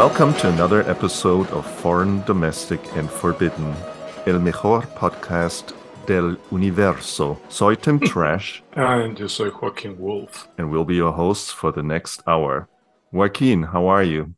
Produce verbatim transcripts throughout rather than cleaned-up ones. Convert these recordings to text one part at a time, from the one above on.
Welcome to another episode of Foreign, Domestic, and Forbidden, el mejor podcast del universo. Soy Tim Trash. And yo soy Joaquin Wolf. And we'll be your hosts for the next hour. Joaquin, how are you?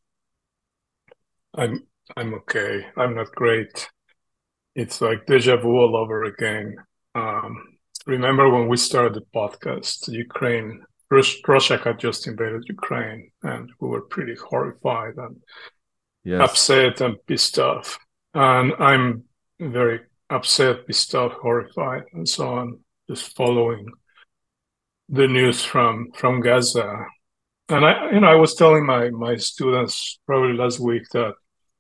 I'm I'm okay. I'm not great. It's like deja vu all over again. Um, remember when we started the podcast, Ukraine, Russia had just invaded Ukraine, and we were pretty horrified and yes. upset and pissed off. And I'm very upset, pissed off, horrified, and so on, just following the news from, from Gaza. And I, you know, I was telling my, my students probably last week that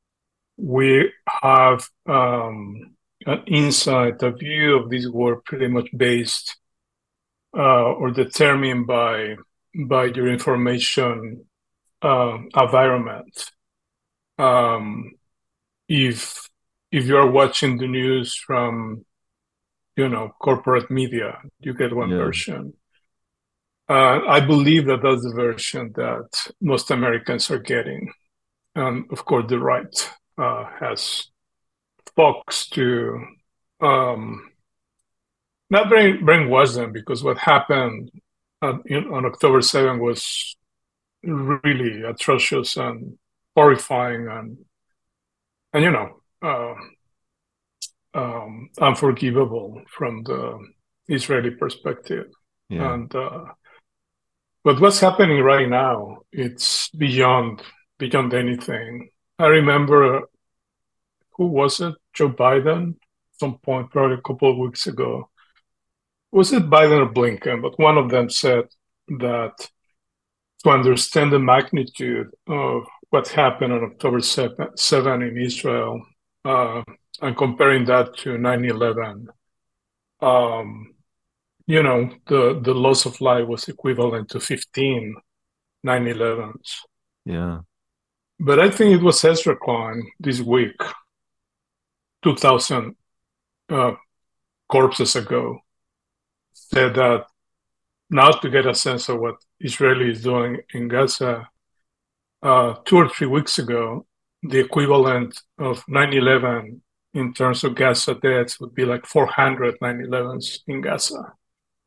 we have um, an insight, a view of this war pretty much based uh, or determined by by your information uh, environment. Um, if if you are watching the news from, you know, corporate media, you get one yeah. version. Uh, I believe that that's the version that most Americans are getting, and of course, the right. Uh, has Fox to um, not brain, brainwash them, because what happened uh, in, on October seventh was really atrocious and horrifying and, and you know, uh, um, unforgivable from the Israeli perspective. Yeah. And uh, but what's happening right now, it's beyond beyond anything. I remember, who was it? Joe Biden, at some point, probably a couple of weeks ago. Was it Biden or Blinken? But one of them said that to understand the magnitude of what happened on October seventh in Israel, uh, and comparing that to nine eleven, um, you know, the, the loss of life was equivalent to fifteen nine elevens. Yeah. But I think it was Ezra Klein this week, two thousand uh, corpses ago, said that now to get a sense of what Israel is doing in Gaza, uh, two or three weeks ago, the equivalent of nine eleven in terms of Gaza deaths would be like four hundred nine elevens in Gaza.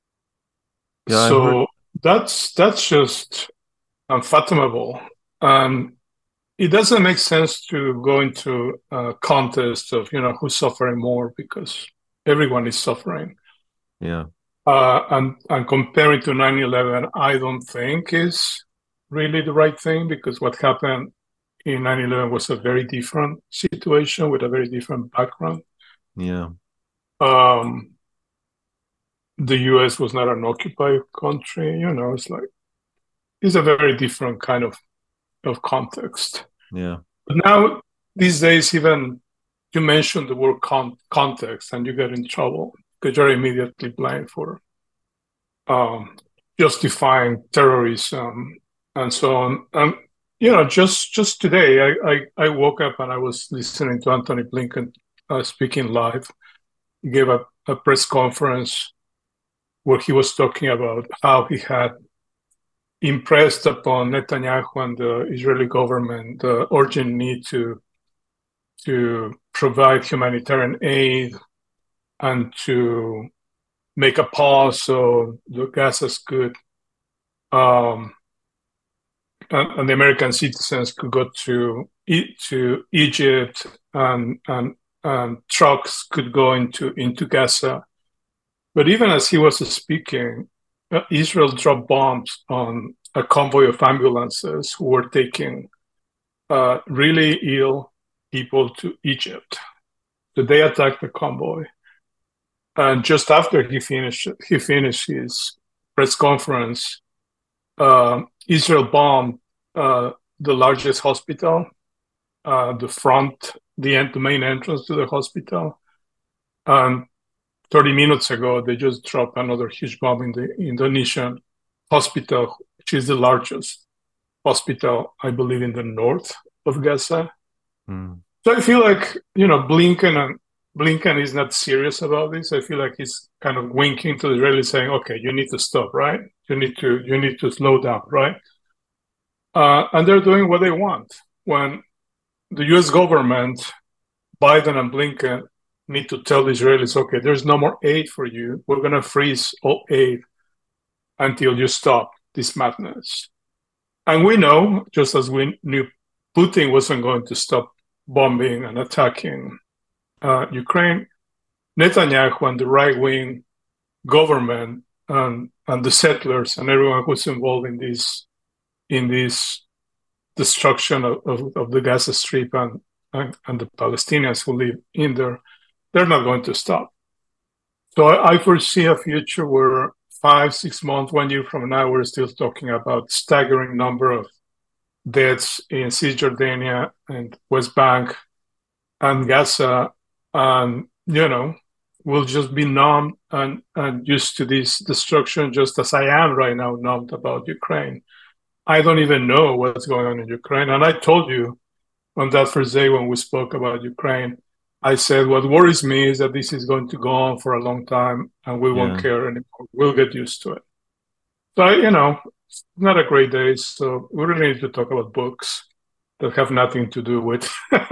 Yeah, so that's that's just unfathomable. Um, It doesn't make sense to go into a contest of, you know, who's suffering more, because everyone is suffering. Yeah. Uh, and, and comparing to nine eleven, I don't think is really the right thing, because what happened in nine eleven was a very different situation with a very different background. Yeah. Um, the U S was not an occupied country, you know, it's like, it's a very different kind of of context. Yeah. But now, these days, even you mention the word con- context and you get in trouble, because you're immediately blamed for um, justifying terrorism and so on. And, you know, just just today, I, I, I woke up and I was listening to Antony Blinken uh, speaking live. He gave a, a press conference where he was talking about how he had impressed upon Netanyahu and the Israeli government the urgent need to to provide humanitarian aid and to make a pause so the Gazans could um, and, and the American citizens could go to to Egypt, and and and trucks could go into into Gaza. But even as he was speaking, Uh, Israel dropped bombs on a convoy of ambulances who were taking uh, really ill people to Egypt. So they attacked the convoy. And just after he finished, he finished his press conference, uh, Israel bombed uh, the largest hospital, uh, the front, the, end, the main entrance to the hospital. And thirty minutes ago, they just dropped another huge bomb in the Indonesian hospital, which is the largest hospital, I believe, in the north of Gaza. Mm. So I feel like, you know, Blinken and Blinken is not serious about this. I feel like he's kind of winking to the Israelis, saying, "Okay, you need to stop, right? You need to you need to slow down, right?" Uh, and they're doing what they want. when the U S government, Biden and Blinken, need to tell the Israelis, okay, there's no more aid for you. We're going to freeze all aid until you stop this madness. And we know, just as we knew Putin wasn't going to stop bombing and attacking uh, Ukraine, Netanyahu and the right-wing government and, and the settlers and everyone who's involved in this in this destruction of, of, of the Gaza Strip and, and, and the Palestinians who live in there, they're not going to stop. So I, I foresee a future where five, six months, one year from now, we're still talking about staggering number of deaths in Cisjordania and West Bank and Gaza. And, you know, we'll just be numb and, and used to this destruction, just as I am right now numbed about Ukraine. I don't even know what's going on in Ukraine. And I told you on that first day when we spoke about Ukraine, I said, what worries me is that this is going to go on for a long time and we yeah. won't care anymore. We'll get used to it. So, you know, it's not a great day. So we really need to talk about books that have nothing to do with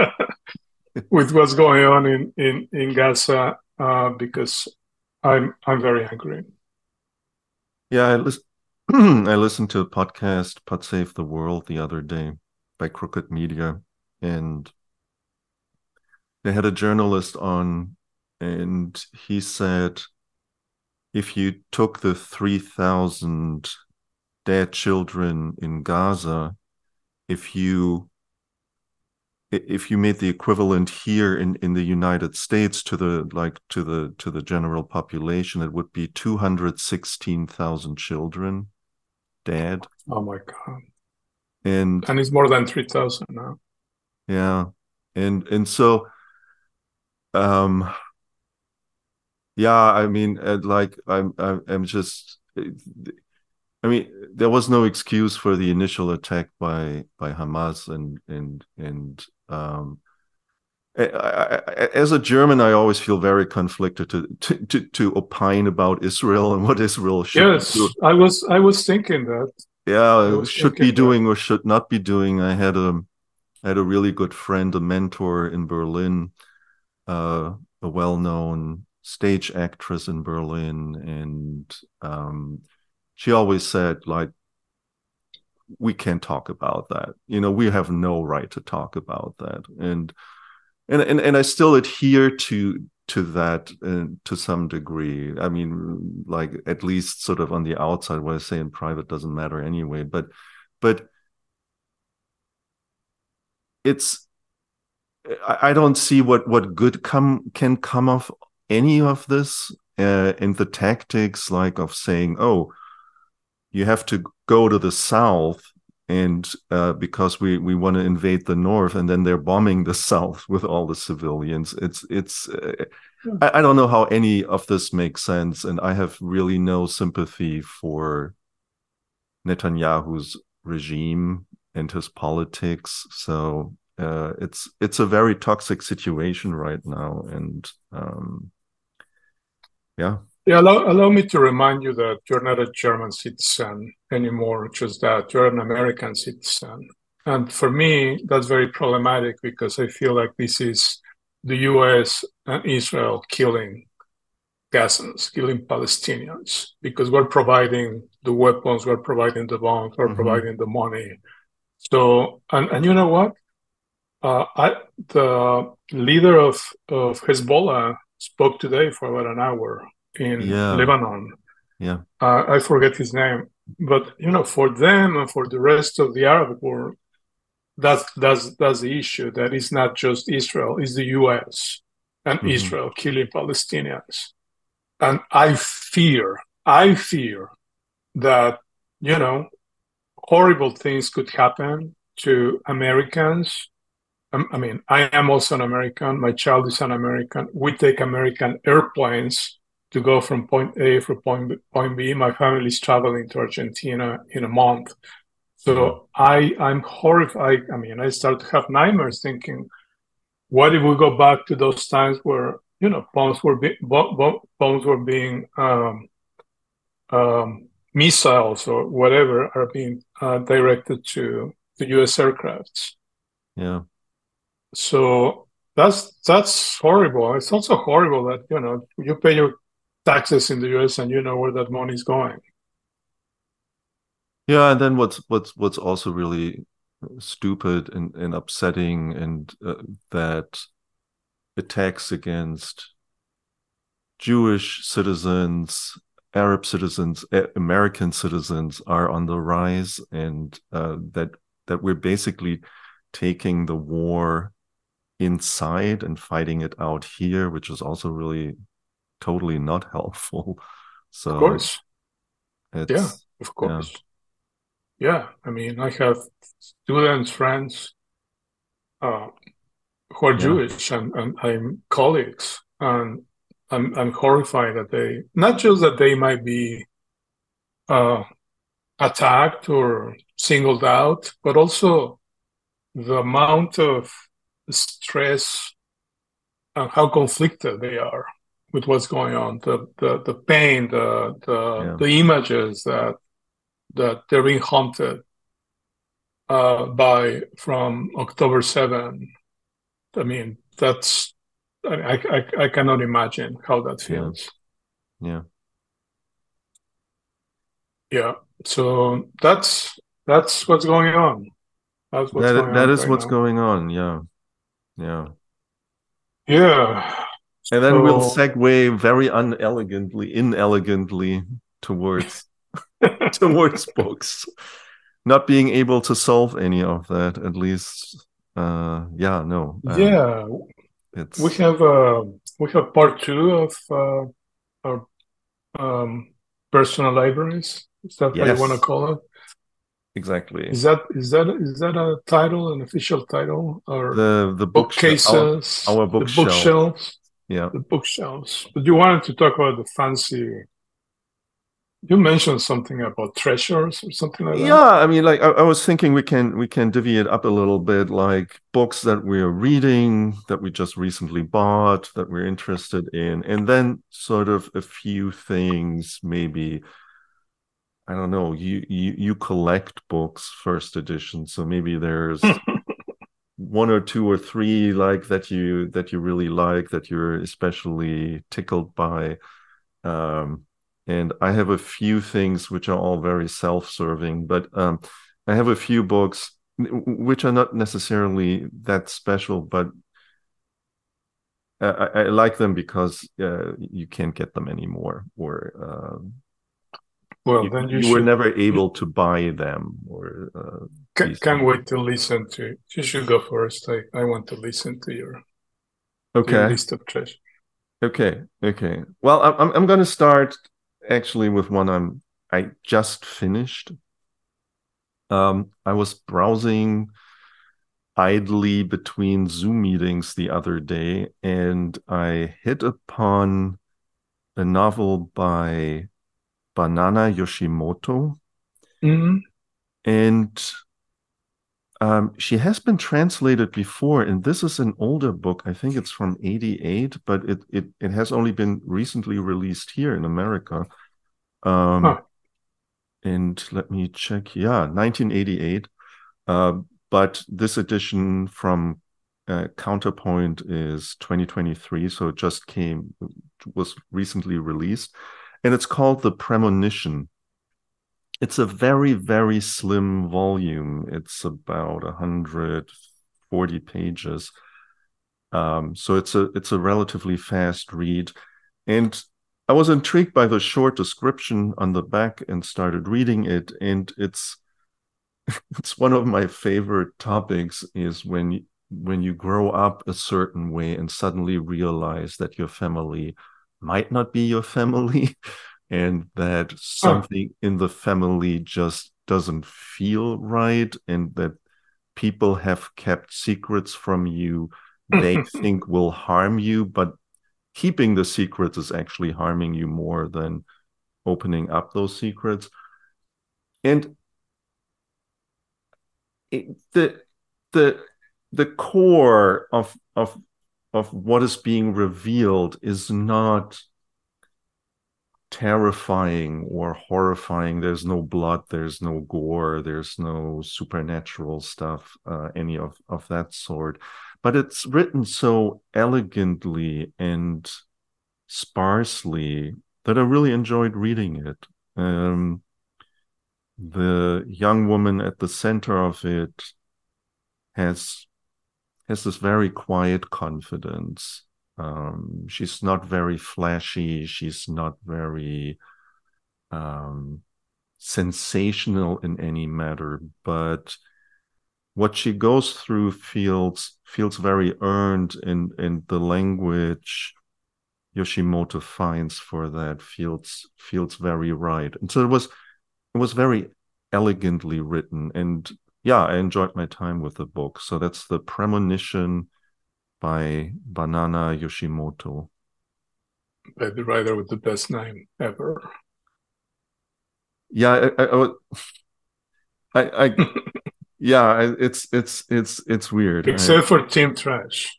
with what's going on in, in, in Gaza, uh, because I'm I'm very angry. Yeah, I listen. I listened to a podcast, Pod Save the World, the other day by Crooked Media, and they had a journalist on, and he said, if you took the three thousand dead children in Gaza, if you if you made the equivalent here in, in the United States to the like to the to the general population, it would be two hundred sixteen thousand children dead. Oh my God. And and it's more than three thousand now. Yeah. And and so um yeah, I mean, like I'm I'm, I'm just I mean, there was no excuse for the initial attack by by Hamas, and and and um, I, I, as a German, I always feel very conflicted to to, to, to opine about Israel and what Israel should yes, do. I was I was thinking that. Yeah, should be doing that. Or should not be doing. I had a I had a really good friend, a mentor in Berlin, uh, a well-known stage actress in Berlin, and um, she always said, like, we can't talk about that. You know, we have no right to talk about that. And and and, and I still adhere to to that uh, to some degree. I mean, like, at least sort of on the outside, what I say in private doesn't matter anyway. But but it's I, I don't see what what good come can come of any of this, uh, and the tactics like of saying, oh, you have to go to the south, and uh, because we, we want to invade the north, and then they're bombing the south with all the civilians. It's it's. Uh, yeah. I, I don't know how any of this makes sense, and I have really no sympathy for Netanyahu's regime and his politics. So uh, it's it's a very toxic situation right now, and um, yeah. Yeah, allow, allow me to remind you that you're not a German citizen anymore, just that you're an American citizen. And for me, that's very problematic because I feel like this is the U S and Israel killing Gazans, killing Palestinians, because we're providing the weapons, we're providing the bombs, we're mm-hmm. providing the money. So, and, and you know what? Uh, I, the leader of, of Hezbollah spoke today for about an hour in yeah. Lebanon. Yeah, uh, I forget his name, but you know, for them and for the rest of the Arab world, that's that's that's the issue. That it's not just Israel; it's the U S and mm-hmm. Israel killing Palestinians. And I fear, I fear that you know, horrible things could happen to Americans. I, I mean, I am also an American. My child is an American. We take American airplanes to go from point A for point B, point B. My family is traveling to Argentina in a month. So I, I'm horrified. I mean, I start to have nightmares thinking, what if we go back to those times where, you know, bombs were, be, bombs were being, um, um, missiles or whatever are being uh, directed to, to U S aircrafts. Yeah. So that's that's horrible. It's also horrible that, you know, you pay your taxes in the U S and you know where that money is going. Yeah, and then what's what's what's also really stupid and, and upsetting, and uh, that attacks against Jewish citizens, Arab citizens, A- American citizens are on the rise, and uh, that that we're basically taking the war inside and fighting it out here, which is also really totally not helpful. Of So course. Yeah, it's of yeah, course. Yeah. I mean, I have students, friends, uh, who are yeah, Jewish, and, and I'm colleagues, and I'm I'm horrified that they, not just that they might be uh, attacked or singled out, but also the amount of stress and how conflicted they are with what's going on, the the, the pain, the the yeah, the images that that they're being haunted uh, by from October seventh. I mean, that's I, I I cannot imagine how that yeah, feels. yeah. Yeah. So that's that's what's going on. That's what's That going that on is right what's now. going on. Yeah, yeah. Yeah. And then we'll So segue very unelegantly, inelegantly towards towards books. Not being able to solve any of that, at least. Uh, yeah, no. Um, yeah, we it's have uh, we have part two of uh, our um, personal libraries. Is that how you want to yes, call it? exactly. Is that is that is that a title, an official title, or The the bookshelf, our bookcases, our the bookshelf. bookshelves, Yeah. the bookshelves? But you wanted to talk about the fancy. You mentioned something about treasures or something like Yeah, that. I mean, like I, I was thinking we can we can divvy it up a little bit, like books that we're reading, that we just recently bought, that we're interested in, and then sort of a few things, maybe, I don't know, you you you collect books, first edition, so maybe there's one or two or three like that you that you really like, that you're especially tickled by. Um, and I have a few things which are all very self-serving, but um, I have a few books which are not necessarily that special, but I, I like them because uh, you can't get them anymore, or uh, Well, you, then you you were should. never You able to buy them, or uh, ca- these can't things. wait to listen to it. You should go first. I, I want to listen to your to your Okay, list of treasures. okay, okay. Well, I'm I'm going to start actually with one I'm I just finished. Um, I was browsing idly between Zoom meetings the other day, and I hit upon a novel by Banana Yoshimoto. Mm-hmm. And um, she has been translated before, and this is an older book. I think it's from eighty-eight, but it it, it has only been recently released here in America. Um, Huh. and let me check. Yeah, nineteen eighty-eight. Uh, but this edition from uh, Counterpoint is twenty twenty-three, so it just came, was recently released, and it's called The Premonition. It's a very, very slim volume. It's about one hundred forty pages. Um, so it's a it's a relatively fast read, and I was intrigued by the short description on the back and started reading it. And it's it's one of my favorite topics, is when you, when you grow up a certain way and suddenly realize that your family might not be your family, and that Huh. something in the family just doesn't feel right, and that people have kept secrets from you they think will harm you, but keeping the secrets is actually harming you more than opening up those secrets. And it, the the the core of of of what is being revealed is not terrifying or horrifying. There's no blood, there's no gore, there's no supernatural stuff, uh, any of, of that sort. But it's written so elegantly and sparsely that I really enjoyed reading it. Um, the young woman at the center of it has has this very quiet confidence. Um, she's not very flashy. She's not very um, sensational in any matter, but what she goes through feels feels very earned, and and the language Yoshimoto finds for that feels feels very right. And so it was it was very elegantly written, and yeah, I enjoyed my time with the book. So that's The Premonition by Banana Yoshimoto. By the writer with the best name ever. Yeah, I, I, I, I yeah, it's it's it's it's weird. Except I, for Team Trash.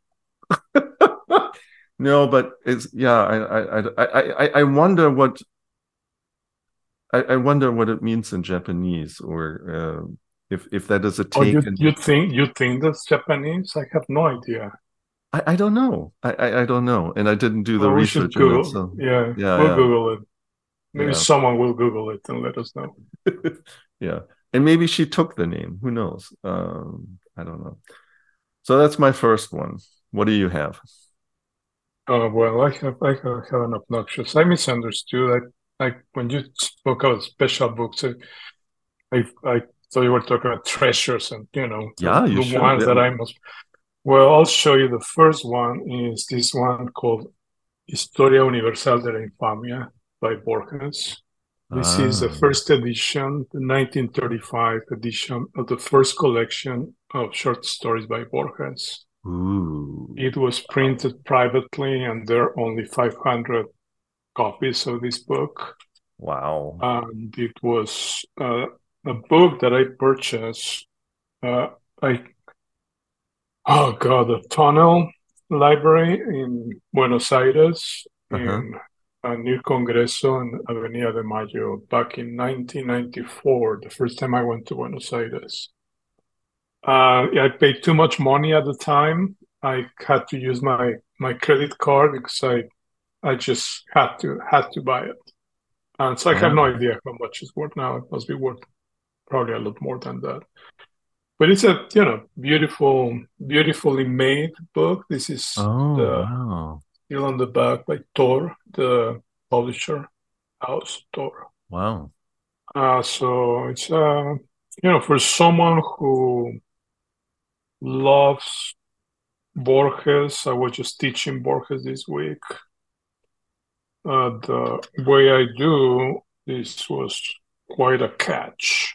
no, but it's yeah. I I I I wonder what I, I wonder what it means in Japanese, or uh, if if that is a Oh, take. you And you think you think that's Japanese? I have no idea. I, I don't know. I, I I don't know, and I didn't do the Well, we should research in it. Google. So Yeah, we'll yeah, Google it. Maybe yeah, someone will Google it and let us know. yeah, yeah. And maybe she took the name. Who knows? Um, I don't know. So that's my first one. What do you have? Oh well, I have I have, have an obnoxious. I misunderstood. I, I when you spoke about special books, I, I I thought you were talking about treasures and you know the, Yeah, you the should. ones that I must. Well, I'll show you. The first one is this one called Historia Universal de la Infamia by Borges. This is the Ah, first edition, the nineteen thirty-five edition of the first collection of short stories by Borges. ooh, It was printed privately, and there are only five hundred copies of this book. wow. And it was uh, a book that I purchased. Uh, I oh god, the Tunnel Library in Buenos Aires Uh-huh. in uh, near Congreso and Avenida de Mayo back in nineteen ninety-four. The first time I went to Buenos Aires. Uh, I paid too much money at the time. I had to use my my credit card because I I just had to had to buy it. And so I have no Wow. idea how much it's worth now. It must be worth probably a lot more than that. But it's a you know beautiful, beautifully made book. This is Oh, the wow. still on the back by Tor, the publisher house Tor. Wow. Uh, so it's uh you know for someone who loves Borges. I was just teaching Borges this week. Uh, the way I do this was quite a catch.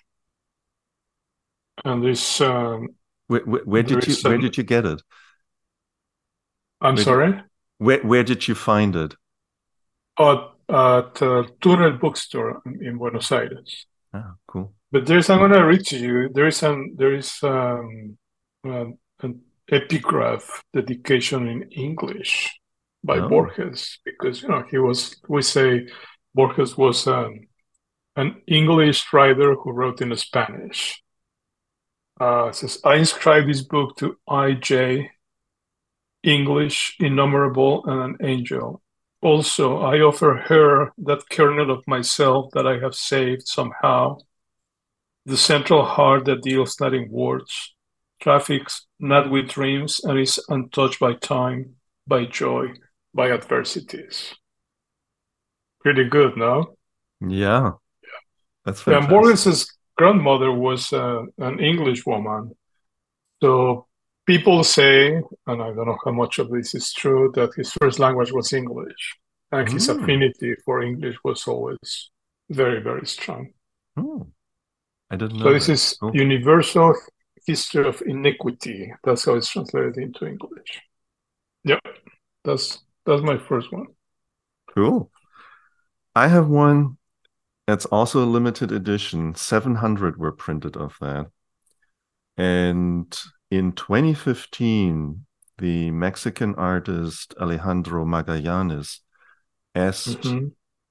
And this, um, Where, where, where there did you is where an, did you get it? I'm Where did sorry, where where did you find it? at, at uh, Turel bookstore in, in Buenos Aires. Ah, cool. But there's, I'm going to read to you. There is an, there is um, uh, an epigraph dedication in English by Oh. Borges because you know he was. We say Borges was um, an English writer who wrote in Spanish. Uh, it says, I inscribe this book to I J, English, innumerable, and an angel. Also, I offer her that kernel of myself that I have saved somehow, the central heart that deals not in words, traffics not with dreams, and is untouched by time, by joy, by adversities. Pretty good, no? Yeah, that's Yeah, fantastic. Borges's grandmother was uh, an English woman. So people say, and I don't know how much of this is true, that his first language was English, and his Mm. affinity for English was always very, very strong. Mm. I didn't So know this that. is Cool. Universal History of Iniquity. That's how it's translated into English. Yep, that's that's my first one. Cool. I have one that's also a limited edition. seven hundred were printed of that. And in twenty fifteen, the Mexican artist Alejandro Magallanes asked Mm-hmm.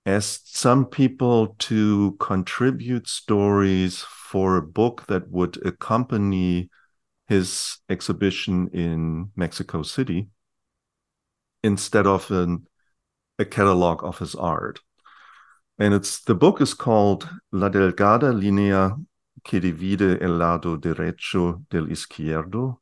asked some people to contribute stories for a book that would accompany his exhibition in Mexico City instead of an, a catalog of his art. And it's the book is called La delgada línea que divide el lado derecho del izquierdo.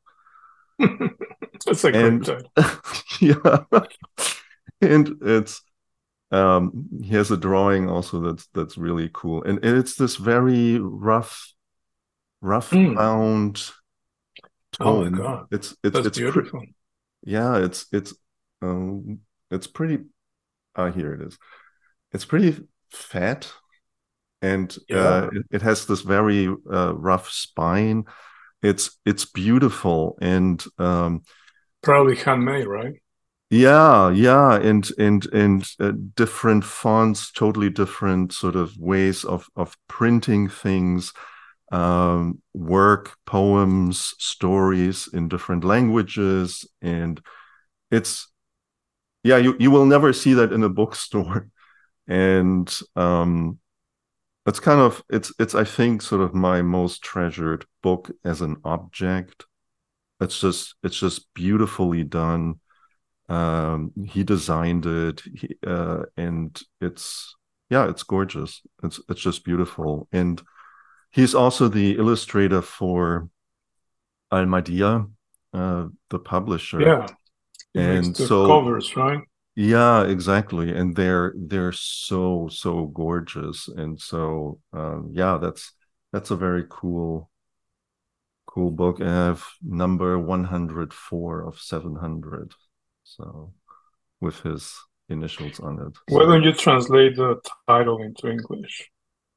That's a and, great title. Yeah. And it's um he has a drawing also that's that's really cool. And, and it's this very rough, rough Mm. bound tone. Oh my God. It's it's That's it's beautiful. Pre- yeah, it's it's um it's pretty uh here it is. It's pretty fat, and Yeah. uh, it, it has this very uh, rough spine. It's it's beautiful, and um, Probably handmade, right? yeah, yeah, and and and uh, different fonts, totally different sort of ways of of printing things, um, work, poems, stories in different languages, and it's yeah, you you will never see that in a bookstore, and um, it's kind of it's it's I think sort of my most treasured book as an object. It's just it's just beautifully done. Um, he designed it, he, uh, and it's yeah, it's gorgeous. It's it's just beautiful, and he's also the illustrator for Almadia, uh, the publisher. Yeah. He makes And the so covers, right? yeah, exactly, and they're they're so so gorgeous, and so um, yeah, that's that's a very cool cool book. I have number one hundred four of seven hundred, so with his initials on it. Why So don't you translate the title into English?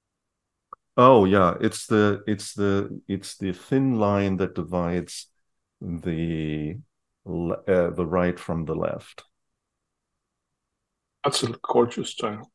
oh yeah, it's the it's the it's the thin line that divides the uh, the right from the left. That's a gorgeous title.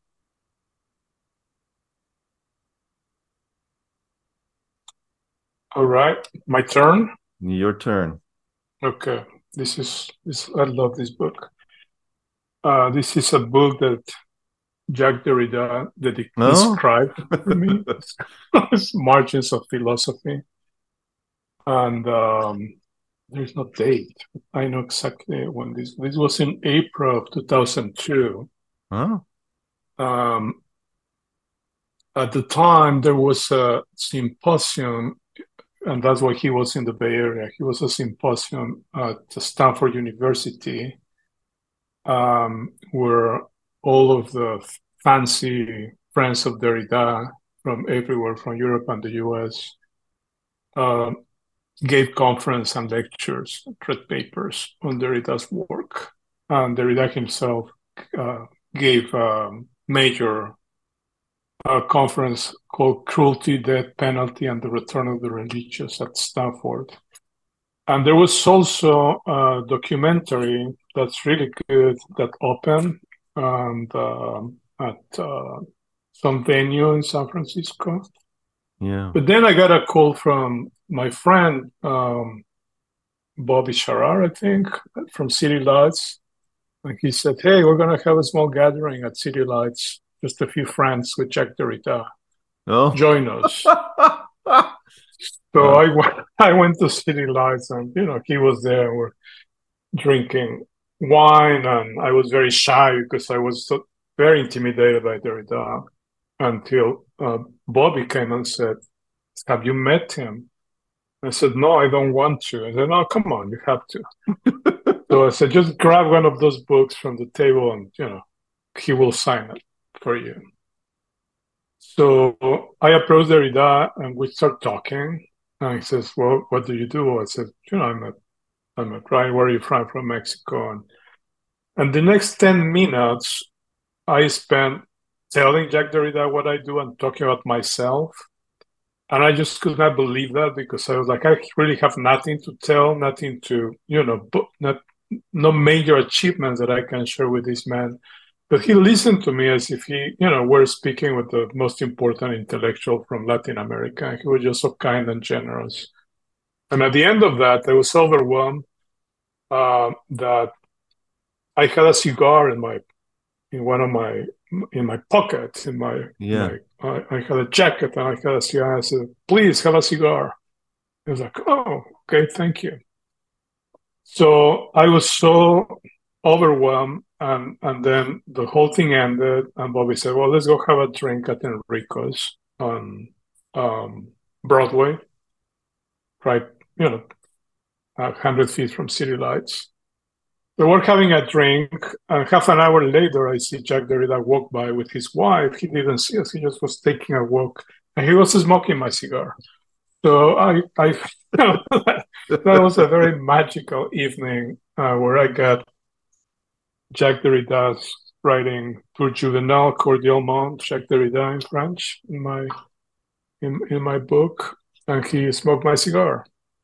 All right, my turn. Your turn. Okay, this is this. I love this book. Uh, this is a book that Jacques Derrida that he No? described for me. It's Margins of Philosophy, and um, there's no date. I know exactly when this. This was in April of two thousand two. Huh? Um, at the time, there was a symposium, and that's why he was in the Bay Area. He was a symposium at Stanford University, um, where all of the fancy friends of Derrida from everywhere, from Europe and the U S, uh, gave conference and lectures, read papers on Derrida's work. And Derrida himself uh, gave a major uh, conference called Cruelty, Death Penalty, and the Return of the Religious at Stanford. And there was also a documentary that's really good that opened and uh, at uh, some venue in San Francisco. Yeah. But then I got a call from my friend, um, Bobby Sharar, I think, from City Lights. And he said, hey, we're going to have a small gathering at City Lights, just a few friends with Jack Derrida. Oh. Join us. So uh, I went, I went to City Lights, and, you know, he was there. We're drinking wine, and I was very shy because I was so very intimidated by Derrida until uh, Bobby came and said, have you met him? I said, no, I don't want to. I said, no, come on, you have to. So I said, just grab one of those books from the table and, you know, he will sign it for you. So I approached Derrida and we start talking. And he says, well, what do you do? I said, you know, I'm a, I'm a writer. Where are you from? From Mexico. And, and the next ten minutes, I spent telling Jack Derrida what I do and talking about myself. And I just could not believe that, because I was like, I really have nothing to tell, nothing to, you know, not, no major achievements that I can share with this man. But he listened to me as if he, you know, were speaking with the most important intellectual from Latin America. He was just so kind and generous. And at the end of that, I was overwhelmed uh, that I had a cigar in my in one of my in my pocket, in my Yeah. my I, I had a jacket and I had a cigar. I said, "Please have a cigar." He was like, "Oh, okay, thank you." So I was so overwhelmed, and and then the whole thing ended, and Bobby said, "Well, let's go have a drink at Enrico's on um, Broadway, right? You know, a hundred feet from City Lights." We were having a drink, and half an hour later, I see Jack Derrida walk by with his wife. He didn't see us; he just was taking a walk, and he was smoking my cigar. So I, I that was a very magical evening uh, where I got Jacques Derrida's writing Pour Juvenal cordialement Jacques Derrida in French in my in, in my book, and he smoked my cigar.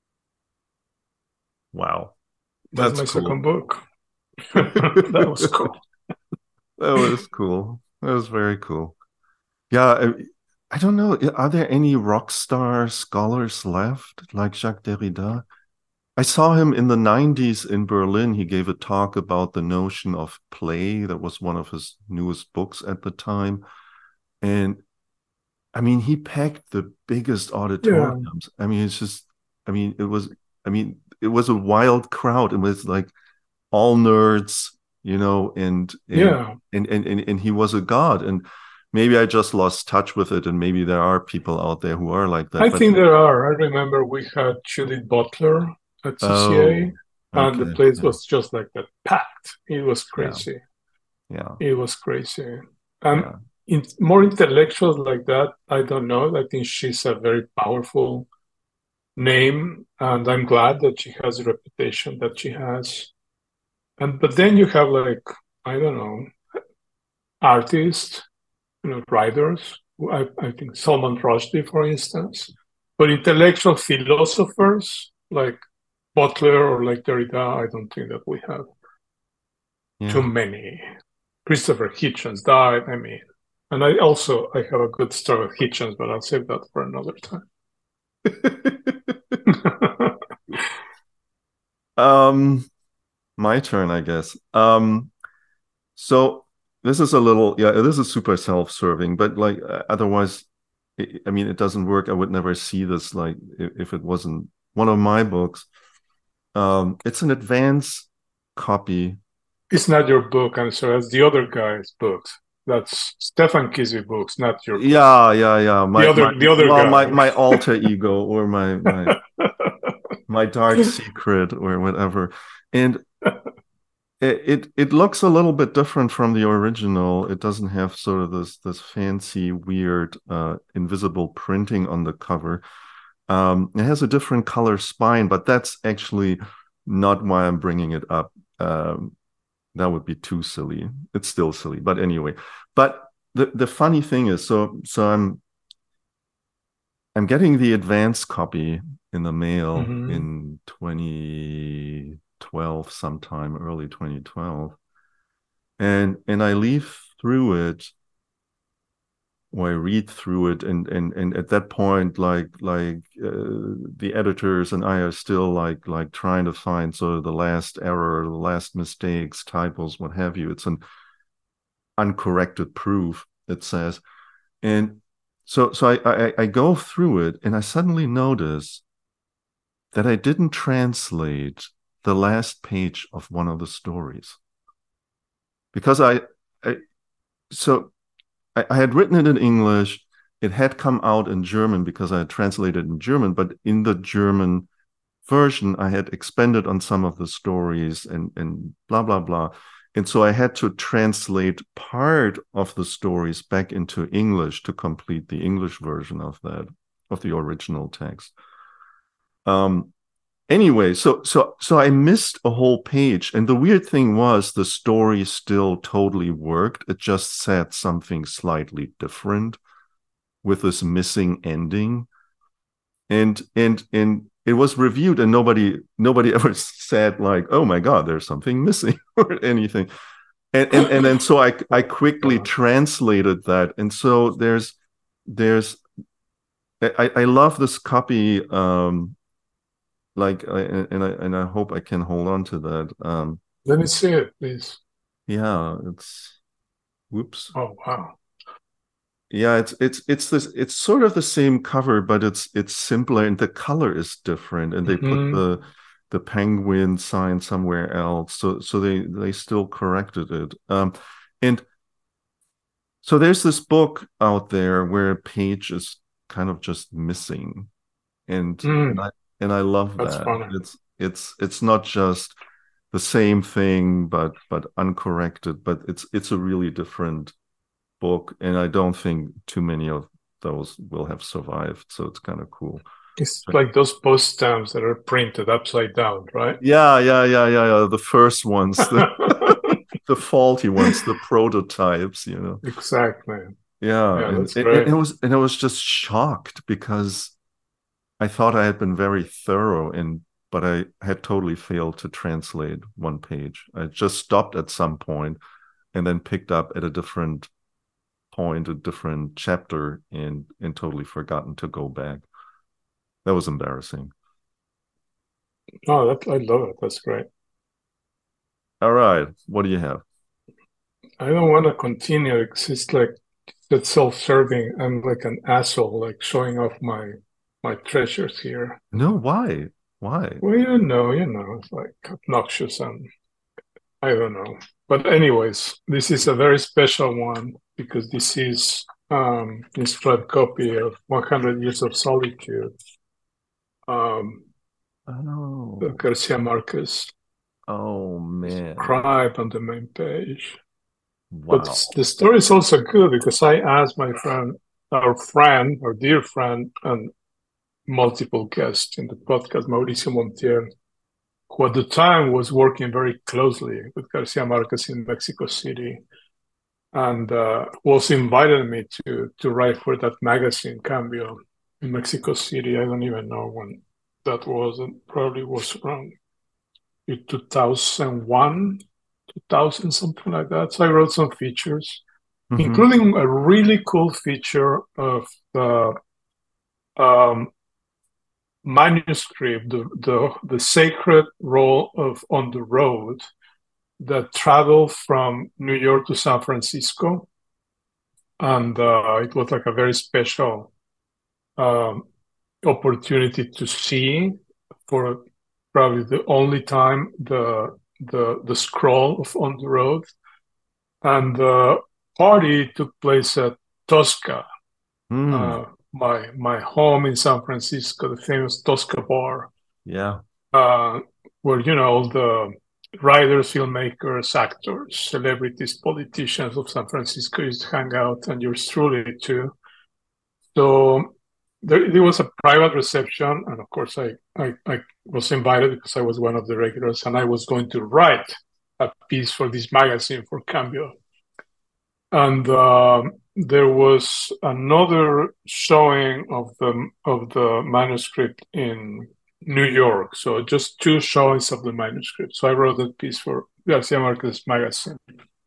Wow. That's That's my cool. second book. That was cool. That was cool. That was very cool. Yeah, I, I don't know. Are there any rock star scholars left like Jacques Derrida? I saw him in the nineties in Berlin. He gave a talk about the notion of play. That was one of his newest books at the time. And I mean, he packed the biggest Yeah, auditoriums. I mean, it's just, I mean, it was, I mean, it was a wild crowd. It was like all nerds, you know, and and yeah. and and and, and he was a god. And maybe I just lost touch with it, and maybe there are people out there who are like I that. But think there are. I remember we had Judith Butler at C C A, oh, and the okay, place yeah, was just like that, packed. It was yeah, crazy. yeah, It was crazy. Um, yeah, in, more intellectuals like that, I don't know. I think she's a very powerful name, and I'm glad that she has the reputation that she has. And but then you have like I don't know artists, you know, writers. I, I think Salman Rushdie, for instance, but intellectual philosophers like Butler or like Derrida, I don't think that we have too yeah. many. Christopher Hitchens died. I mean, and I also I have a good story with Hitchens, but I'll save that for another time. um, my turn, I guess. Um, so this is a little, yeah, this is super self-serving, but like uh, otherwise, I I mean, it doesn't work. I would never see this like if, if it wasn't one of my books. Um, it's an advance copy. It's not your book, I'm sorry. That's the other guy's books. That's Stefan Kisby books, not your book. Yeah, yeah, yeah. The My my other, the other well, my guy. my alter ego or my my my dark secret or whatever. And it, it it looks a little bit different from the original. It doesn't have sort of this this fancy, weird, uh, invisible printing on the cover. Um, it has a different color spine, but that's actually not why I'm bringing it up. Um, that would be too silly. It's still silly, but anyway. But the the funny thing is, so so I'm I'm getting the advance copy in the mail Mm-hmm. in twenty twelve, sometime early twenty twelve, and and I leaf through it or I read through it, and and and at that point, like like uh, the editors and I are still like like trying to find sort of the last error, the last mistakes, typos, what have you. It's an uncorrected proof, it says, and so so I, I I go through it, and I suddenly notice that I didn't translate the last page of one of the stories because I, I so I, I had written it in English. It had come out in German because I had translated in German, but in the German version, I had expanded on some of the stories and, and blah, blah, blah. And so I had to translate part of the stories back into English to complete the English version of that, of the original text. Um, anyway, so so so I missed a whole page, and the weird thing was the story still totally worked. It just said something slightly different with this missing ending, and and and it was reviewed, and nobody nobody ever said like, "Oh my God, there's something missing" or anything. And and and then so I I quickly God. translated that, and so there's there's I I love this copy. Um, like I, and I and I hope I can hold on to that. Um, Let me see it, please. yeah, it's Whoops. Oh, wow. Yeah, it's it's it's this it's sort of the same cover, but it's it's simpler and the color is different. And they put Mm-hmm. the the penguin sign somewhere else. So so they they still corrected it. Um, and so there's this book out there where a page is kind of just missing. And and Mm, I and I love that's that. funny. It's it's it's not just the same thing but but uncorrected, but it's it's a really different book, and I don't think too many of those will have survived. So it's kind of cool. It's like those post stamps that are printed upside down, right? Yeah, yeah, yeah, yeah, yeah. The first ones, the the faulty ones, the prototypes, you know. Exactly. Yeah, Yeah, and that's it, it great. was and I was just shocked because I thought I had been very thorough in, but I had totally failed to translate one page. I just stopped at some point and then picked up at a different point, a different chapter, and and totally forgotten to go back. That was embarrassing. Oh, that I love it. That's great. All right, what do you have? I don't want to continue because it's like it's self-serving. I'm like an asshole, like showing off my my treasures here. No, why? Why? Well, you know, you know, it's like obnoxious and I don't know. But anyways, this is a very special one because this is um illustrated copy of one hundred Years of Solitude, um, Oh, Garcia Marquez, oh man. described on the main page. But Wow. the story is also good because I asked my friend, our friend, our dear friend, and multiple guests in the podcast, Mauricio Montiel, who at the time was working very closely with Garcia Marquez in Mexico City, and uh, was invited me to to write for that magazine, Cambio, in Mexico City. I don't even know when that was. It probably was around two thousand one, two thousand, something like that. So I wrote some features, Mm-hmm. including a really cool feature of the um, manuscript, the, the, the sacred role of On the Road that traveled from New York to San Francisco. And uh, it was like a very special um, opportunity to see for probably the only time the the the scroll of On the Road. And the party took place at Tosca, Mm. uh, my my home in San Francisco, the famous Tosca bar, Yeah. uh, where you know all the writers, filmmakers, actors, celebrities, politicians of San Francisco used to hang out, and yours truly too. So there, there was a private reception, and of course, I, I I was invited because I was one of the regulars, and I was going to write a piece for this magazine for Cambio. And um, there was another showing of the of the manuscript in New York. So just two showings of the manuscript. So I wrote that piece for Garcia Marquez magazine.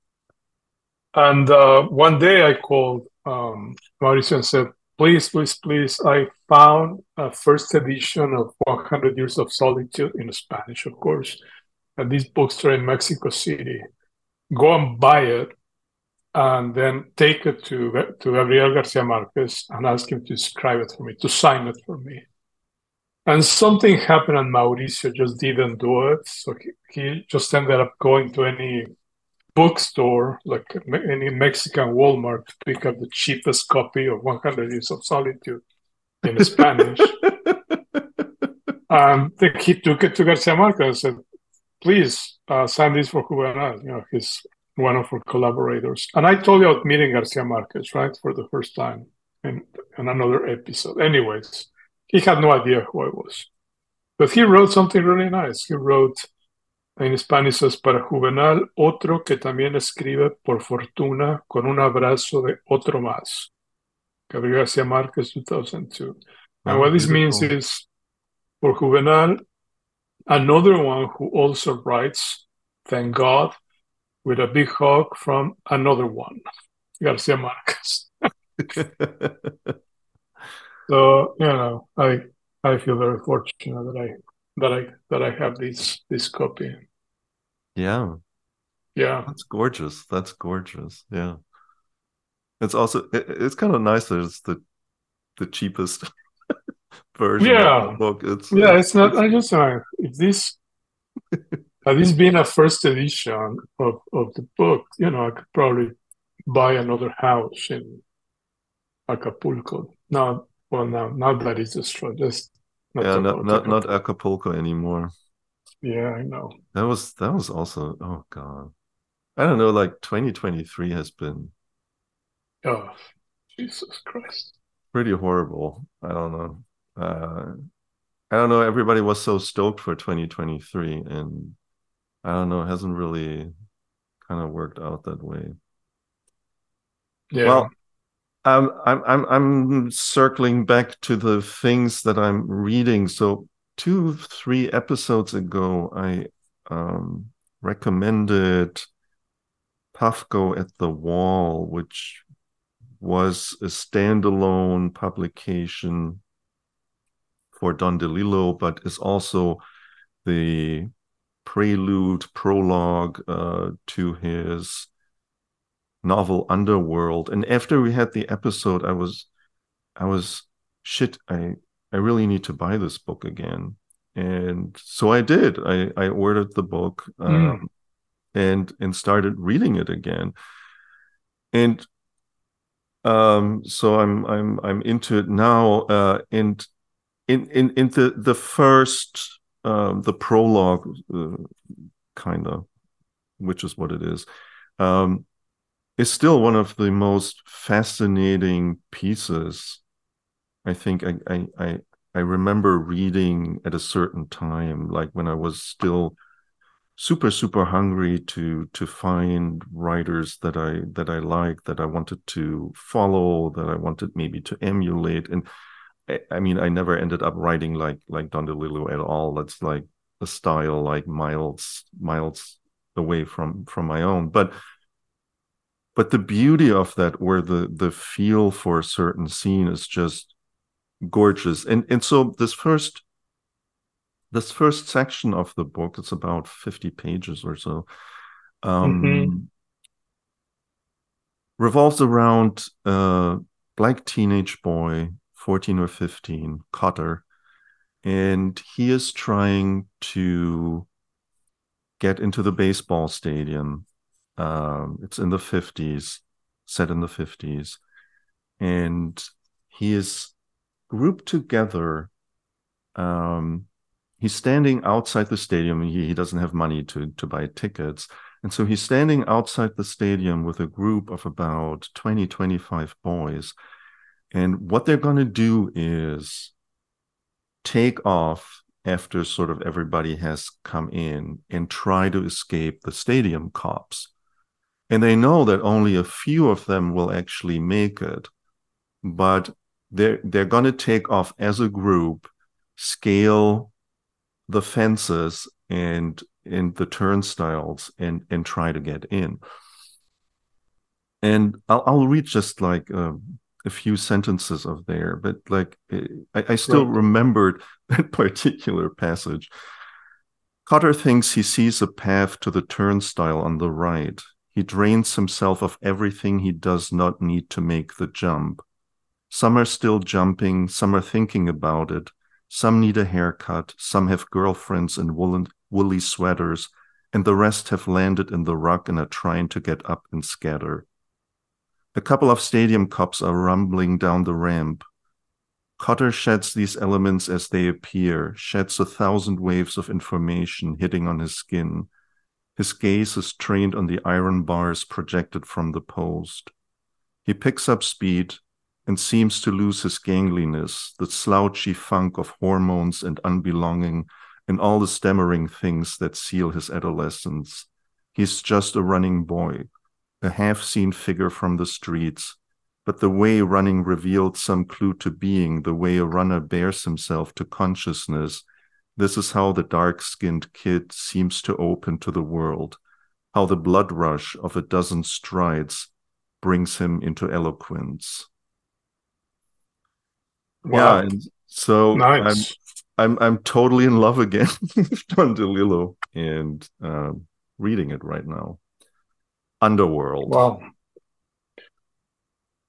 And uh, one day I called um, Mauricio and said, "Please, please, please! I found a first edition of one hundred Years of Solitude in Spanish, of course, at this bookstore in Mexico City. Go and buy it." And then take it to to Gabriel Garcia Marquez and ask him to describe it for me, to sign it for me. And something happened, and Mauricio just didn't do it. So he, he just ended up going to any bookstore, like any Mexican Walmart, to pick up the cheapest copy of one hundred Years of Solitude in Spanish. And then he took it to Garcia Marquez and said, "Please uh, sign this for Juvenal." You know, he's one of our collaborators. And I told you about meeting Garcia Marquez, right, for the first time in, in another episode. Anyways, he had no idea who I was. But he wrote something really nice. He wrote in Spanish, says, "Para Juvenal, otro que también escribe por fortuna con un abrazo de otro más." Gabriel Garcia Marquez, two thousand two. And Oh, what this means beautiful. is, for Juvenal, another one who also writes, thank God, with a big hug from another one, Garcia Marquez. So you know, I I feel very fortunate that I that I that I have this this copy. Yeah, Yeah, that's gorgeous. That's gorgeous. Yeah. It's also it, it's kind of nice that it's the the cheapest version of the Yeah, book. It's yeah. it's It's not. it's I just uh, if this had this been a first edition of of the book, you know, I could probably buy another house in Acapulco. Now, well, now now that is destroyed. Let's not yeah, talk not about not not Acapulco. Acapulco anymore. Yeah, I know. That was that was also, oh God. I don't know, like twenty twenty-three has been Oh, Jesus Christ. pretty horrible. I don't know. Uh I don't know, everybody was so stoked for twenty twenty-three, and I don't know, it hasn't really kind of worked out that way. Yeah. Well, I'm I'm I'm I'm circling back to the things that I'm reading. So two, three episodes ago, I um, recommended Puffco at the Wall, which was a standalone publication for Don DeLillo, but is also the prelude, prologue uh, to his novel Underworld. And after we had the episode, I was I was shit, I I really need to buy this book again. And so I did. I I ordered the book Mm. um, and and started reading it again. And um so I'm I'm I'm into it now, uh and in in in the the first um the prologue, uh, kind of, which is what it is. Um is still one of the most fascinating pieces. I think I, I I I remember reading at a certain time, like when I was still super super hungry to to find writers that I that I liked, that I wanted to follow, that I wanted maybe to emulate. And I, I mean, I never ended up writing like like Don DeLillo at all. That's like a style like miles miles away from from my own. But but the beauty of that, where the the feel for a certain scene is just gorgeous. And and so this first this first section of the book, it's about fifty pages or so, Mm-hmm. um, revolves around a black teenage boy, fourteen or fifteen, Cotter, and he is trying to get into the baseball stadium. Um, it's in the fifties, set in the fifties, and he is grouped together. Um, he's standing outside the stadium. He, he doesn't have money to, to buy tickets. And so he's standing outside the stadium with a group of about twenty, twenty-five boys. And what they're going to do is take off after sort of everybody has come in and try to escape the stadium cops. And they know that only a few of them will actually make it, but they're they're going to take off as a group, scale the fences and in the turnstiles, and and try to get in. And I'll, I'll read just like um, a few sentences of there, but like I, I still Right. remembered that particular passage. Cotter thinks he sees a path to the turnstile on the right. He drains himself of everything he does not need to make the jump. Some are still jumping, some are thinking about it, some need a haircut, some have girlfriends in woolen, woolly sweaters, and the rest have landed in the rug and are trying to get up and scatter. A couple of stadium cops are rumbling down the ramp. Cotter sheds these elements as they appear, sheds a thousand waves of information hitting on his skin. His gaze is trained on the iron bars projected from the post. He picks up speed and seems to lose his gangliness, the slouchy funk of hormones and unbelonging, and all the stammering things that seal his adolescence. He's just a running boy, a half-seen figure from the streets, but the way running revealed some clue to being, the way a runner bears himself to consciousness. This is how the dark-skinned kid seems to open to the world, how the blood rush of a dozen strides brings him into eloquence. Yeah, Wow. and so I'm Nice. I'm I'm totally in love again with Don DeLillo, and um, reading it right now. Underworld. Wow.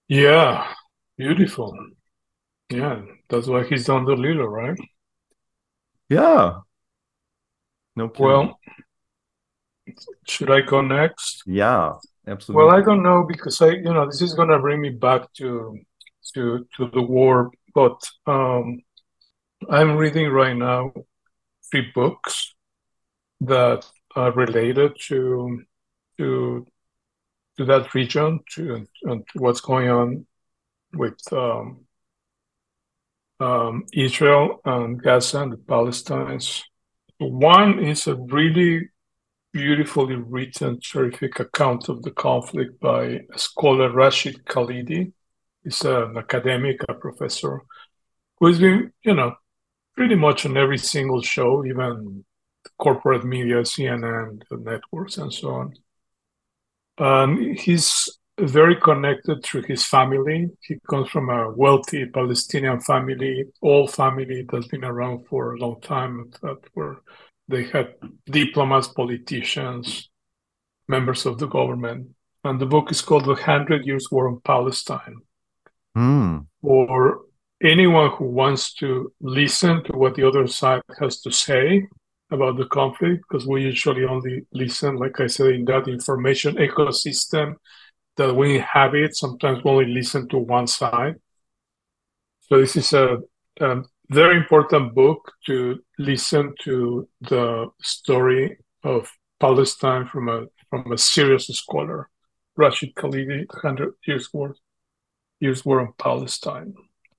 Yeah, beautiful. Yeah, that's why he's done the Lilo, right? Yeah, no kidding. Well, should I go next? Yeah, Well, I absolutely. don't know because I, you know, this is gonna bring me back to to to the war, but um, I'm reading right now three books that are related to to to that region, to, and to what's going on with um, um, Israel and Gaza and the Palestinians. One is a really beautifully written, terrific account of the conflict by scholar Rashid Khalidi. He's an academic, a professor, who has been, you know, pretty much on every single show, even corporate media, C N N, the networks, and so on. Um, he's very connected through his family. He comes from a wealthy Palestinian family, old family that's been around for a long time, that were they had diplomats, politicians, members of the government. And the book is called The Hundred Years' War in Palestine. Hmm. For anyone who wants to listen to what the other side has to say about the conflict, because we usually only listen, like I said, in that information ecosystem that we inhabit. Sometimes we only listen to one side. So this is a, a very important book to listen to the story of Palestine from a from a serious scholar, Rashid Khalidi, Hundred Years War, Years War in Palestine.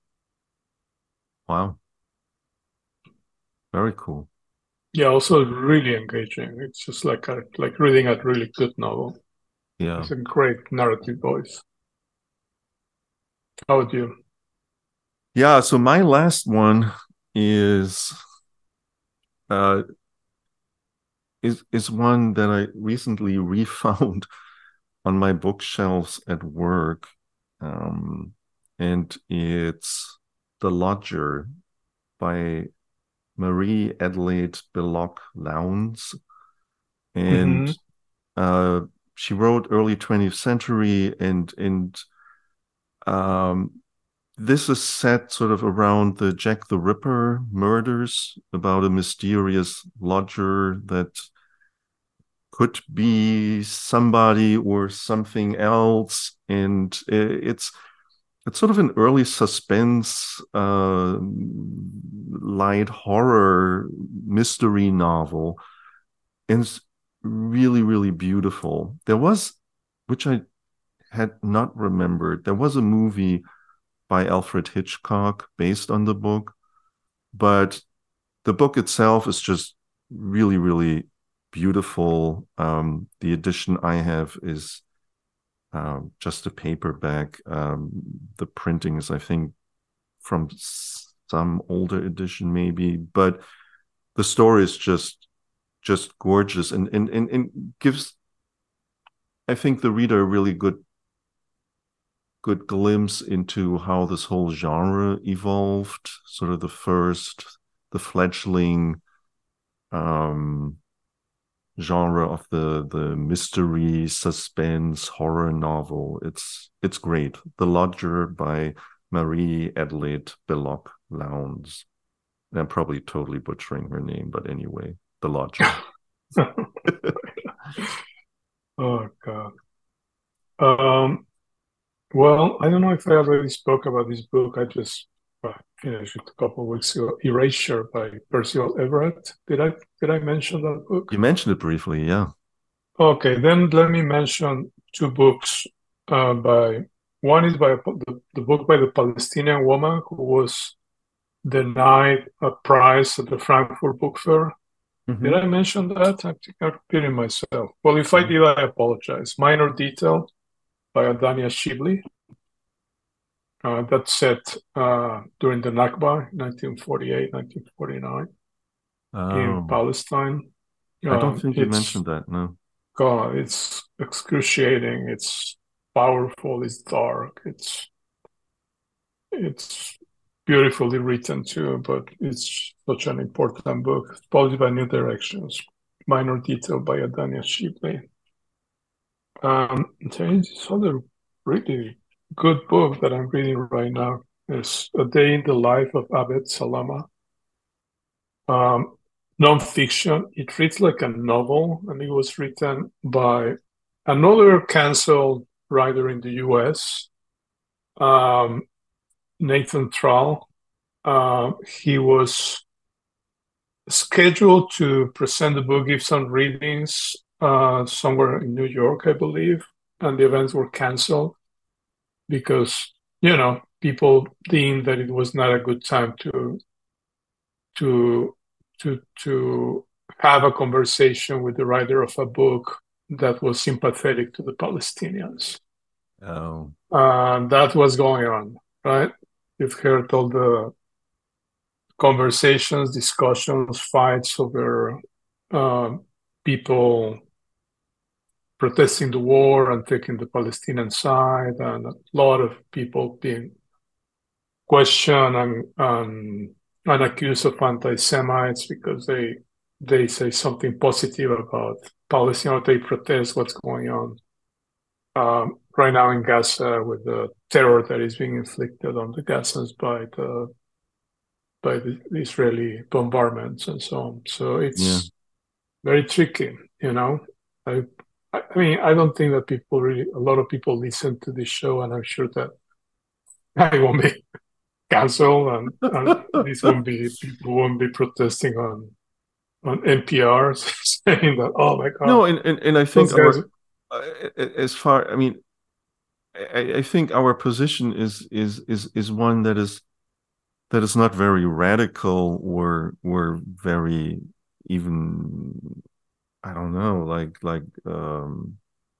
Wow. Very cool. Yeah, also really engaging. It's just like a, like reading a really good novel. Yeah. It's a great narrative voice. How would you? Yeah. So my last one is uh is is one that I recently refound on my bookshelves at work. Um, and it's The Lodger by Marie Adelaide Belloc Lowndes. And Mm-hmm. uh, she wrote early twentieth century, and and um, this is set sort of around the Jack the Ripper murders, about a mysterious lodger that could be somebody or something else, and it's it's sort of an early suspense, uh, light horror mystery novel, and it's really really beautiful. There was, which I had not remembered, there was a movie by Alfred Hitchcock based on the book, but the book itself is just really, really beautiful. Um, the edition I have is um, just a paperback. Um, the printing is, I think, from some older edition, maybe, but the story is just just gorgeous, and and and, and gives, I think, the reader a really good good glimpse into how this whole genre evolved. Sort of the first, the fledgling um, genre of the the mystery, suspense, horror novel. It's it's great. The Lodger by Marie Adelaide Belloc Lowndes. I'm probably totally butchering her name, but anyway, The Lodger. Oh God. Um, well, I don't know if I already spoke about this book. I just uh, finished it a couple of weeks ago. Erasure by Percival Everett. Did I did I mention that book? You mentioned it briefly, yeah. Okay, then let me mention two books uh, by one is by the, the book by the Palestinian woman who was denied a prize at the Frankfurt Book Fair. Did Mm-hmm. I mention that? I think I'm repeating myself. Well, if I No. did, I apologize. Minor Detail by Adania Shibli. Uh, that's set uh, during the Nakba, nineteen forty-eight, nineteen forty-nine, in Oh, Palestine. I don't Um, think you it's mentioned that. No. God, it's excruciating. It's powerful. It's dark. It's it's beautifully written too, but it's such an important book. It's published by New Directions. Minor Detail by Adania Shipley. Um, there is this other really. good book that I'm reading right now. It's A Day in the Life of Abed Salama. Um, non-fiction. It reads like a novel, and it was written by another canceled writer in the U S, um, Nathan Trall. Uh, he was scheduled to present the book, give some readings uh, somewhere in New York, I believe, and the events were canceled because, you know, people deemed that it was not a good time to to to to have a conversation with the writer of a book that was sympathetic to the Palestinians. Oh, Uh, that was going on, right? You've heard all the conversations, discussions, fights over uh, people protesting the war and taking the Palestinian side, and a lot of people being questioned and and, and accused of anti-Semites because they they say something positive about Palestine, or they protest what's going on um, right now in Gaza with the terror that is being inflicted on the Gazans by the by the Israeli bombardments and so on. So yeah. it's very tricky, you know. I I mean, I don't think that people really, a lot of people listen to this show, and I'm sure that I won't be canceled, and, and this won't be, people won't be protesting on on N P R saying that, oh my God, No, and, and, and I think those guys. our uh, as far I mean I, I think our position is is is is one that is that is not very radical or or very even I don't know like like um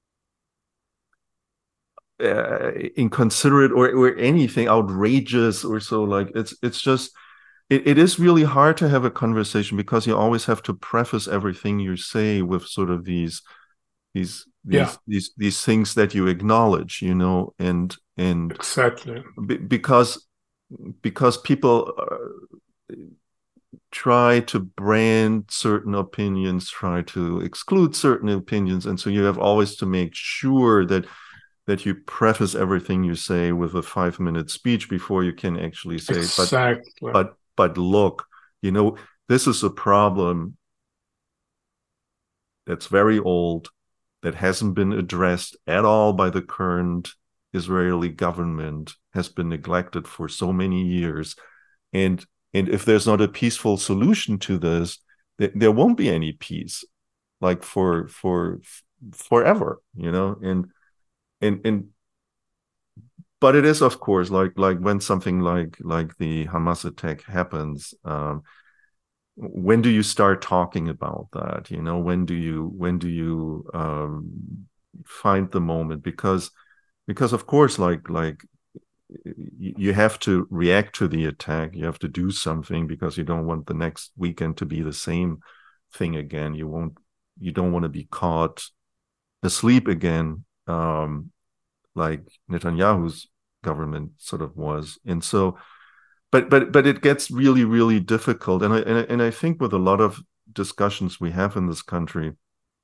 uh, inconsiderate or or anything outrageous or so like it's it's just it, it is really hard to have a conversation because you always have to preface everything you say with sort of these these Yeah, these these these things that you acknowledge, you know, and and exactly. be, because because people uh, try to brand certain opinions, try to exclude certain opinions, and so you have always to make sure that that you preface everything you say with a five minute speech before you can actually say, but Exactly. but but look, you know, this is a problem that's very old, that hasn't been addressed at all by the current Israeli government, has been neglected for so many years. And and if there's not a peaceful solution to this, th- there won't be any peace, like for for forever, you know. And and and but it is, of course, like like when something like like the Hamas attack happens, um, when do you start talking about that? You know, when do you when do you um, find the moment? Because because of course, like like you have to react to the attack. You have to do something because you don't want the next weekend to be the same thing again. You won't. You don't want to be caught asleep again, um, like Netanyahu's government sort of was. And so, but but but it gets really really difficult. And I and I, and I think with a lot of discussions we have in this country,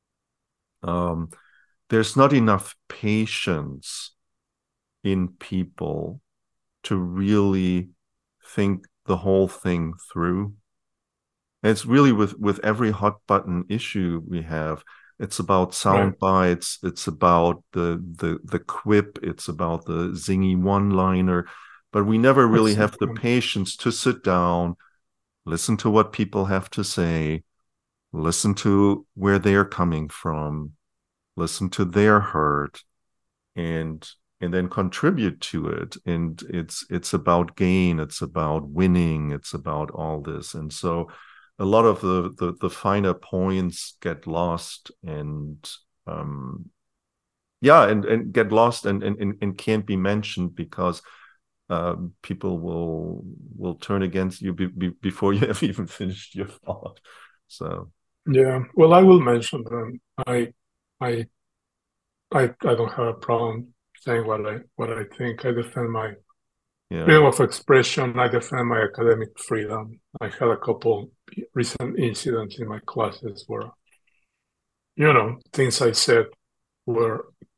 um, there's not enough patience in people to really think the whole thing through. And it's really with with every hot button issue we have. It's about Right. sound bites. It's about the the the quip. It's about the zingy one liner. But we never really have the Exactly. patience to sit down, listen to what people have to say, listen to where they're coming from, listen to their hurt, and and then contribute to it. And it's it's about gain, it's about winning, it's about all this. And so a lot of the the, the finer points get lost, and um yeah and and get lost, and and, and can't be mentioned because uh, people will will turn against you be, be, before you have even finished your thought. So Yeah. Well, I will mention them. I I I I don't have a problem saying what I what I think. I defend my yeah, freedom of expression. I defend my academic freedom. I had a couple recent incidents in my classes where, you know, things I said were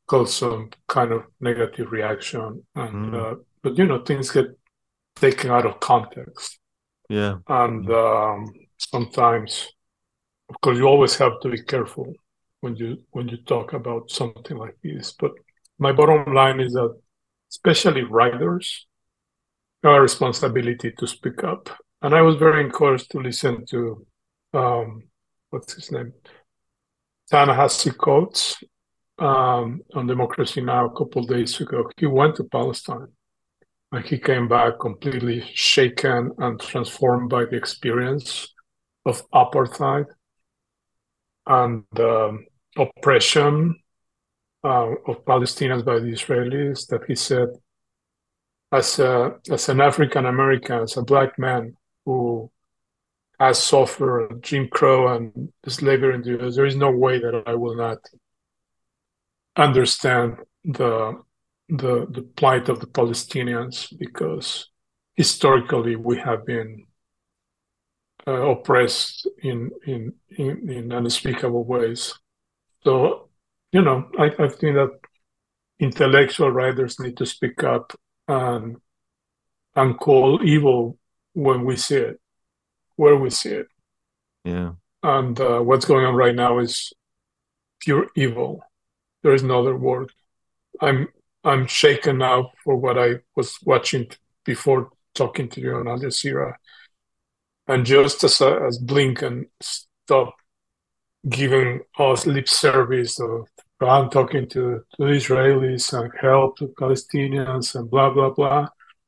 caused some kind of negative reaction, and Mm. uh, but you know things get taken out of context, Yeah. and um, sometimes, of course, you always have to be careful when you when you talk about something like this. But my bottom line is that, especially writers, have a responsibility to speak up. And I was very encouraged to listen to um, what's his name, Ta-Nehisi Coates, um, on Democracy Now! A couple of days ago. He went to Palestine and he came back completely shaken and transformed by the experience of apartheid and um, oppression uh, of Palestinians by the Israelis. That he said, as a, as an African American, as a black man who has suffered Jim Crow and slavery in the U S, there is no way that I will not understand the the the plight of the Palestinians, because historically we have been uh, oppressed in, in in in unspeakable ways. So, you know, I, I think that intellectual writers need to speak up and and call evil when we see it, where we see it. Yeah. And uh, what's going on right now is pure evil. There is no other word. I'm I'm shaken now for what I was watching before talking to you on Al Jazeera. And just as, uh, as Blinken stopped giving us lip service of, I'm talking to, to the Israelis and help to Palestinians and blah, blah, blah.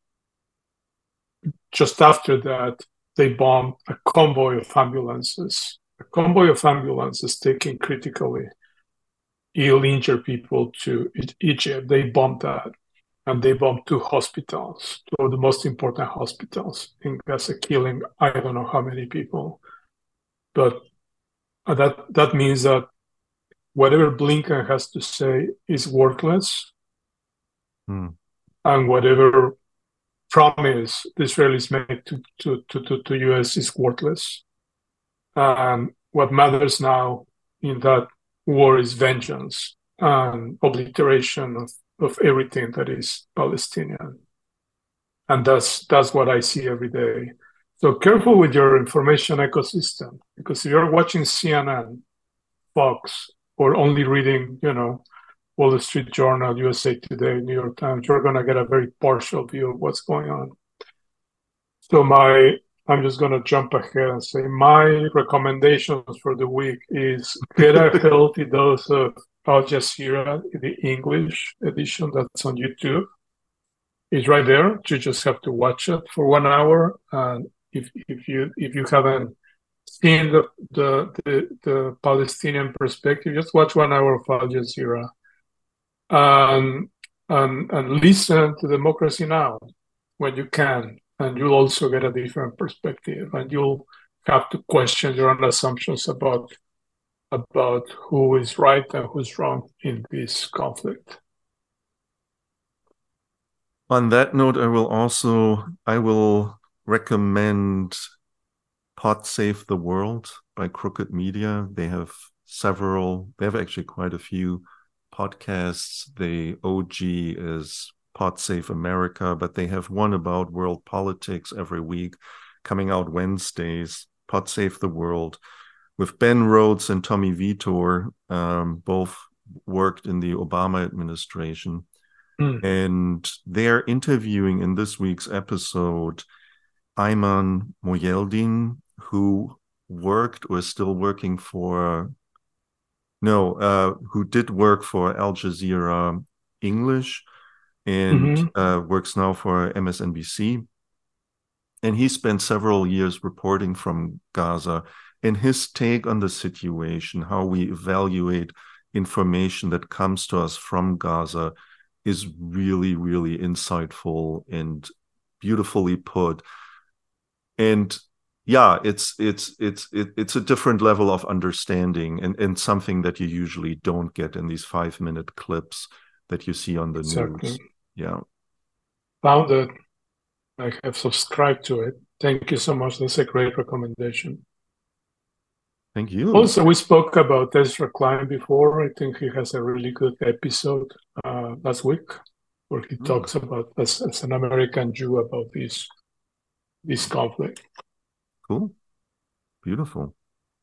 Just after that, they bombed a convoy of ambulances, a convoy of ambulances taking critically ill, injured people to Egypt. They bombed that. And they bombed two hospitals, two of the most important hospitals in Gaza, killing I don't know how many people. But that that means that whatever Blinken has to say is worthless, Hmm. and whatever promise the Israelis made to to to to, to U S is worthless. And what matters now in that war is vengeance and obliteration of, of everything that is Palestinian. And that's that's what I see every day. So careful with your information ecosystem, because if you're watching C N N, Fox, or only reading, you know, Wall Street Journal, U S A Today, New York Times, you're going to get a very partial view of what's going on. So my, I'm just going to jump ahead and say my recommendations for the week is get a healthy dose of Al Jazeera, the English edition that's on YouTube. It's right there. You just have to watch it for one hour. And if if you if you haven't seen the the the, the Palestinian perspective, just watch one hour of Al Jazeera, and and and listen to Democracy Now! When you can, and you'll also get a different perspective, and you'll have to question your own assumptions about about who is right and who's wrong in this conflict. On that note, I will also I will recommend Pod Save the World by Crooked Media. They have several, they have actually quite a few podcasts. The O G is Pod Save America, but they have one about world politics every week coming out Wednesdays. Pod Save the World with Ben Rhodes and Tommy Vitor, um, both worked in the Obama administration. Mm. And they're interviewing in this week's episode Ayman Mohyeldin, who worked or is still working for, no, uh, who did work for Al Jazeera English and mm-hmm. uh, works now for M S N B C. And he spent several years reporting from Gaza. And his take on the situation, how we evaluate information that comes to us from Gaza, is really, really insightful and beautifully put. And yeah, it's it's it's it's a different level of understanding, and, and something that you usually don't get in these five minute clips that you see on the exactly. news. Yeah. Found it. I have subscribed to it. Thank you so much. That's a great recommendation. Thank you. Also, we spoke about Ezra Klein before. I think he has a really good episode uh, last week where he Hmm. talks about, as, as an American Jew, about this this conflict. Cool. Beautiful.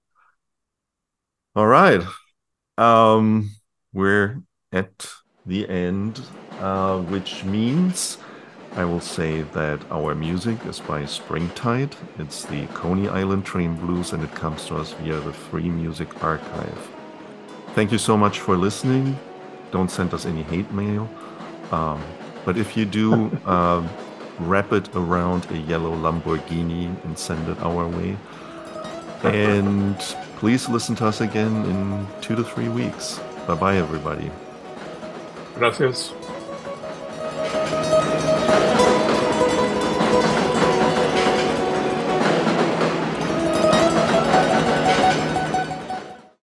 All right. Um, we're at the end, uh, which means I will say that our music is by Springtide. It's the Coney Island Train Blues, and it comes to us via the Free Music Archive. Thank you so much for listening. Don't send us any hate mail. Um, but if you do, uh, wrap it around a yellow Lamborghini and send it our way. And please listen to us again in two to three weeks. Bye-bye, everybody. Gracias.